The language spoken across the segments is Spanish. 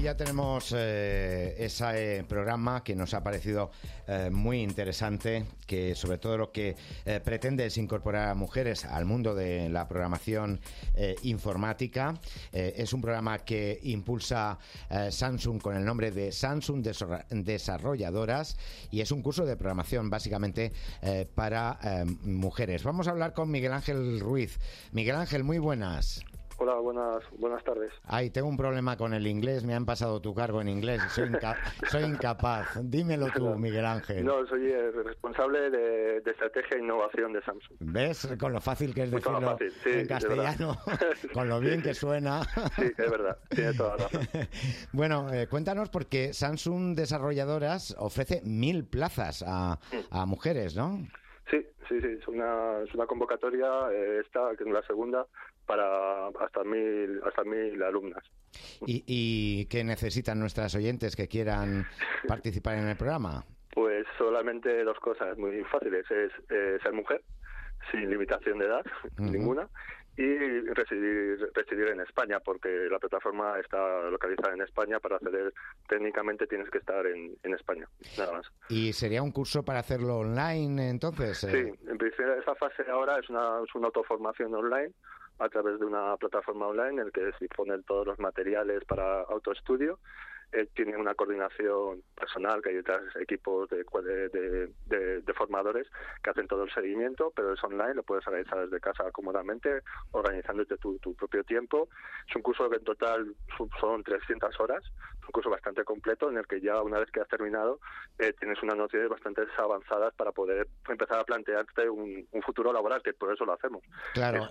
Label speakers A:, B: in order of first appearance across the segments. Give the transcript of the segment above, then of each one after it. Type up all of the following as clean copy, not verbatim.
A: aquí ya tenemos ese programa que nos ha parecido muy interesante, que sobre todo lo que pretende es incorporar a mujeres al mundo de la programación informática. Es un programa que impulsa Samsung con el nombre de Samsung Desarrolladoras, y es un curso de programación básicamente para mujeres. Vamos a hablar con Miguel Ángel Ruiz. Miguel Ángel, muy buenas.
B: Hola, buenas tardes.
A: Ay, tengo un problema con el inglés, me han pasado tu cargo en inglés, soy incapaz. Dímelo tú, Miguel Ángel.
B: No, soy el responsable de estrategia e innovación de Samsung.
A: ¿Ves? Con lo fácil que es decirlo
B: sí,
A: en castellano, con lo bien que suena.
B: Sí, es verdad, tiene toda la razón.
A: Bueno, cuéntanos, porque Samsung Desarrolladoras ofrece 1.000 plazas a mujeres, ¿no?
B: Sí, es una convocatoria, esta, que es la segunda, para hasta 1.000 alumnas.
A: ¿Y qué necesitan nuestras oyentes que quieran participar en el programa?
B: Pues solamente dos cosas muy fáciles. Es ser mujer, sin limitación de edad, ninguna, y residir en España, porque la plataforma está localizada en España. Para acceder técnicamente tienes que estar en España, nada más.
A: ¿Y sería un curso para hacerlo online, entonces?
B: Sí, en principio esta fase ahora es una autoformación online a través de una plataforma online en la que se disponen todos los materiales para autoestudio. Tiene una coordinación personal, que hay detrás equipos de formadores que hacen todo el seguimiento, pero es online, lo puedes realizar desde casa cómodamente, organizándote tu propio tiempo. Es un curso que en total son 300 horas, es un curso bastante completo en el que ya una vez que has terminado tienes unas nociones bastante avanzadas para poder empezar a plantearte un futuro laboral, que por eso lo hacemos.
A: Claro,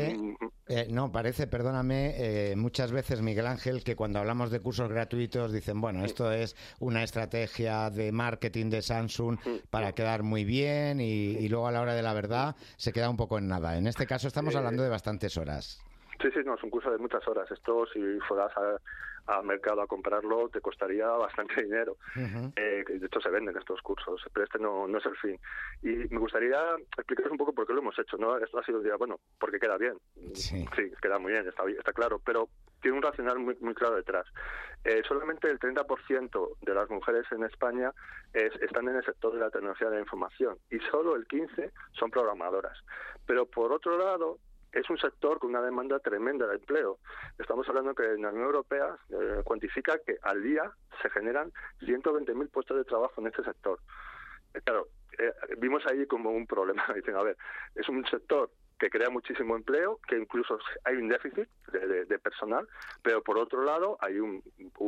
A: perdóname, muchas veces, Miguel Ángel, que cuando hablamos de cursos gratuitos dicen, bueno, esto es una estrategia de marketing de Samsung para quedar muy bien y luego a la hora de la verdad se queda un poco en nada. En este caso estamos hablando de bastantes horas. Sí,
B: no, es un curso de muchas horas. Esto, si fueras al mercado a comprarlo, te costaría bastante dinero. De hecho, se venden estos cursos, pero este no es el fin. Y me gustaría explicaros un poco por qué lo hemos hecho, ¿no? Esto ha sido, bueno, porque queda bien. Sí, queda muy bien, está claro, pero tiene un racional muy claro detrás. Solamente el 30% de las mujeres en España están en el sector de la tecnología de la información, y solo el 15% son programadoras. Pero por otro lado, es un sector con una demanda tremenda de empleo. Estamos hablando que en la Unión Europea cuantifica que al día se generan 120.000 puestos de trabajo en este sector. Claro, vimos ahí como un problema. Dicen, a ver, es un sector que crea muchísimo empleo, que incluso hay un déficit de personal, pero por otro lado hay un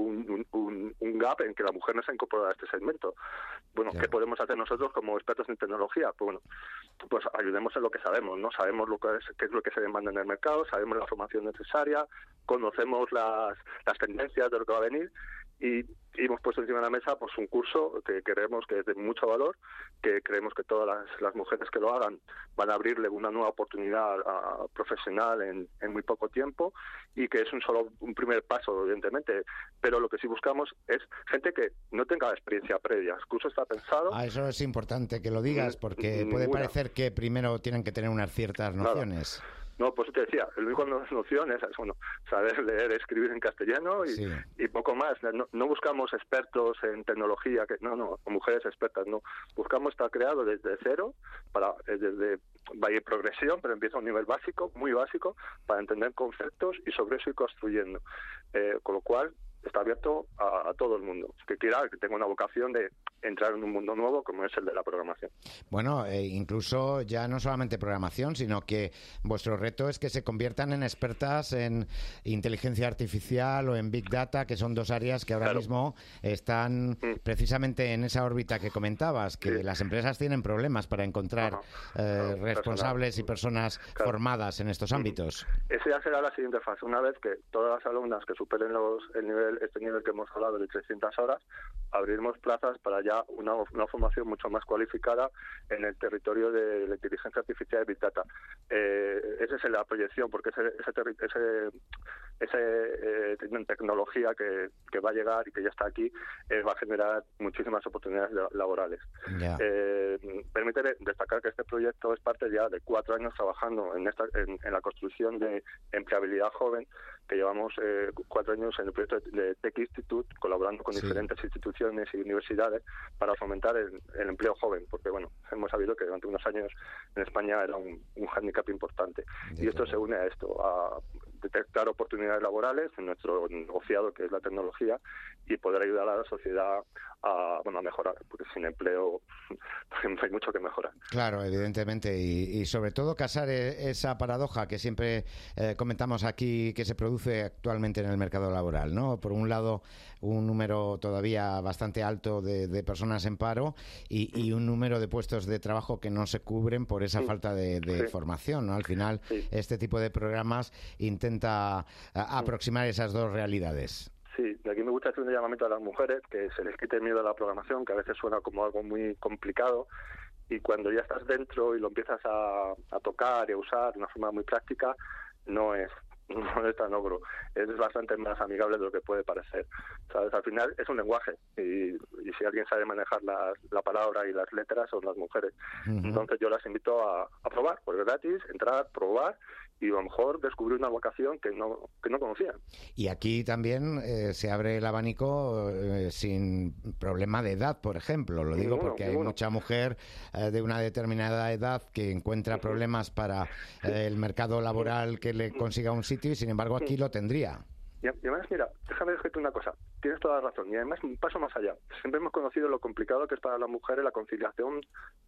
B: gap en que la mujer no se ha incorporado a este segmento. Bueno, ¿qué podemos hacer nosotros como expertos en tecnología? Pues bueno, pues ayudemos en lo que sabemos, ¿no? Sabemos qué es lo que se demanda en el mercado, sabemos la formación necesaria, conocemos las tendencias de lo que va a venir, y hemos puesto encima de la mesa pues un curso que creemos que es de mucho valor, que creemos que todas las mujeres que lo hagan van a abrirle una nueva oportunidad profesional en muy poco tiempo, y que es un primer paso, evidentemente, pero lo que sí buscamos es gente que no tenga experiencia previa. El curso está pensado...
A: Eso es importante que lo digas, porque puede parecer que primero tienen que tener unas ciertas nociones.
B: Claro. No, pues te decía, el único noción es saber leer, escribir en castellano y poco más. No buscamos expertos en tecnología, mujeres expertas, no. Buscamos estar creado desde cero, desde vaya progresión, pero empieza a un nivel básico, muy básico, para entender conceptos y sobre eso ir construyendo. Con lo cual está abierto a todo el mundo que quiera, que tenga una vocación de entrar en un mundo nuevo como es el de la programación.
A: Bueno, incluso ya no solamente programación, sino que vuestro reto es que se conviertan en expertas en inteligencia artificial o en Big Data, que son dos áreas que ahora mismo están precisamente en esa órbita que comentabas, que las empresas tienen problemas para encontrar responsables y personas formadas en estos ámbitos.
B: Esa ya será la siguiente fase. Una vez que todas las alumnas que superen este nivel que hemos hablado de 300 horas, abriremos plazas para ya una formación mucho más cualificada en el territorio de la inteligencia artificial y Big Data. Esa es la proyección, porque tecnología que va a llegar y que ya está aquí va a generar muchísimas oportunidades laborales.
A: Yeah.
B: Permíteme destacar que este proyecto es parte ya de 4 años trabajando en la construcción de empleabilidad joven, que llevamos 4 años en el proyecto de Tech Institute, colaborando con diferentes instituciones y universidades para fomentar el empleo joven, porque bueno, hemos sabido que durante unos años en España era un hándicap importante. Y esto se une a esto, a detectar oportunidades laborales en nuestro negociado, que es la tecnología, y poder ayudar a la sociedad a mejorar, porque sin empleo hay mucho que mejorar.
A: Claro, evidentemente, y sobre todo casar esa paradoja que siempre comentamos aquí que se produce actualmente en el mercado laboral, ¿no? Por un lado, un número todavía bastante alto de personas en paro y un número de puestos de trabajo que no se cubren por esa falta de formación, ¿no? Al final, este tipo de programas intenta aproximar esas dos realidades.
B: Sí, de aquí me gusta hacer un llamamiento a las mujeres, que se les quite el miedo a la programación, que a veces suena como algo muy complicado, y cuando ya estás dentro y lo empiezas a tocar y a usar de una forma muy práctica, no es tan ogro, es bastante más amigable de lo que puede parecer, ¿sabes? Al final es un lenguaje y si alguien sabe manejar la palabra y las letras son las mujeres. Entonces yo las invito a probar, porque es gratis, entrar, probar y a lo mejor descubrir una vocación que no conocían.
A: Y aquí también se abre el abanico sin problema de edad, por ejemplo. Lo digo porque hay mucha mujer de una determinada edad que encuentra problemas para el mercado laboral que le consiga un sitio y sin embargo aquí lo tendría.
B: Y además, mira, déjame decirte una cosa, tienes toda la razón, y además un paso más allá. Siempre hemos conocido lo complicado que es para las mujeres la conciliación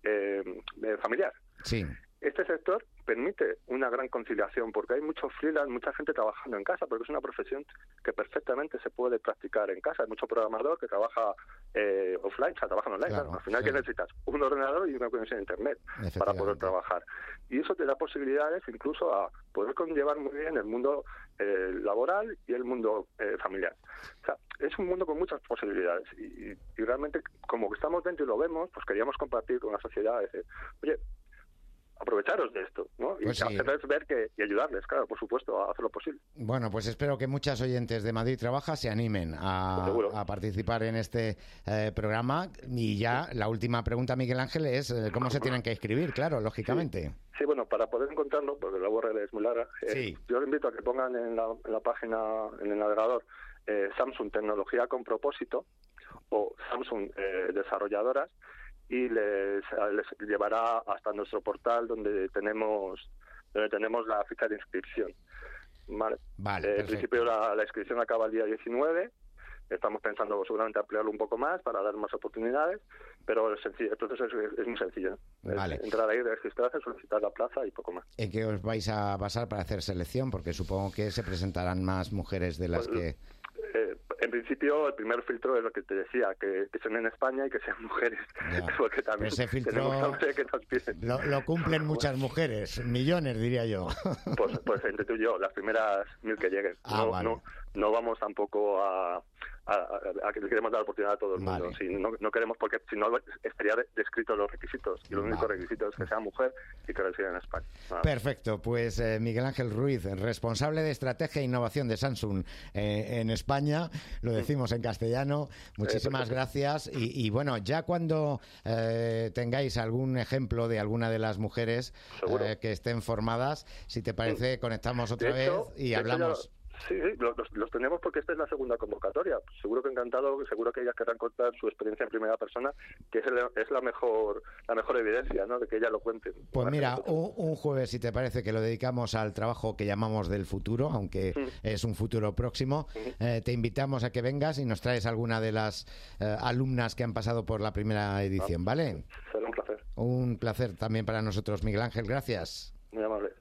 B: familiar.
A: Sí.
B: Este sector permite una gran conciliación porque hay muchos freelance, mucha gente trabajando en casa, porque es una profesión que perfectamente se puede practicar en casa. Hay mucho programador que trabaja offline, o sea, trabaja online. Claro, al final, ¿qué necesitas? Un ordenador y una conexión a Internet para poder trabajar. Y eso te da posibilidades incluso a poder conllevar muy bien el mundo laboral y el mundo familiar. O sea, es un mundo con muchas posibilidades y realmente, como que estamos dentro y lo vemos, pues queríamos compartir con la sociedad, decir, oye, aprovecharos de esto, ¿no? Y hacerles ver y ayudarles, claro, por supuesto, a hacer lo posible.
A: Bueno, pues espero que muchas oyentes de Madrid Trabaja se animen a participar en este programa. Y ya la última pregunta, Miguel Ángel, es ¿cómo se tienen que inscribir? Claro, lógicamente.
B: Sí, bueno, para poder encontrarlo, porque la URL es muy larga, yo les invito a que pongan en la página, en el navegador, Samsung Tecnología con Propósito o Samsung Desarrolladoras, y les llevará hasta nuestro portal donde tenemos la ficha de inscripción. Vale, en principio la inscripción acaba el día 19. Estamos pensando seguramente ampliarlo un poco más para dar más oportunidades, pero el proceso es muy sencillo.
A: Vale.
B: Entrar ahí, registrarse, solicitar la plaza y poco más.
A: ¿En qué os vais a basar para hacer selección? Porque supongo que se presentarán más mujeres de las que...
B: En principio, el primer filtro es lo que te decía, que sean en España y que sean mujeres. Porque también
A: ese filtro
B: que nos piden.
A: Lo cumplen muchas mujeres, millones diría yo.
B: Pues entre tú y yo, las primeras 1000 que lleguen. No vamos tampoco a que le queremos dar la oportunidad a todo el mundo. Si no queremos, porque si no estaría descrito los requisitos. Y los únicos requisitos es que sea mujer y que resida en España.
A: Perfecto. Pues Miguel Ángel Ruiz, responsable de Estrategia e Innovación de Samsung en España, lo decimos en castellano. Muchísimas gracias. Y bueno, ya cuando tengáis algún ejemplo de alguna de las mujeres que estén formadas, si te parece, conectamos otra vez y hablamos.
B: Sí, los tenemos porque esta es la segunda convocatoria. Seguro que encantado, seguro que ellas querrán contar su experiencia en primera persona, que es la mejor evidencia, ¿no?, de que ellas lo cuenten.
A: Pues mira, un jueves, si te parece, que lo dedicamos al trabajo que llamamos del futuro, aunque es un futuro próximo, te invitamos a que vengas y nos traes alguna de las alumnas que han pasado por la primera edición, ¿vale?
B: Será un placer.
A: Un placer también para nosotros, Miguel Ángel, gracias.
B: Muy amable.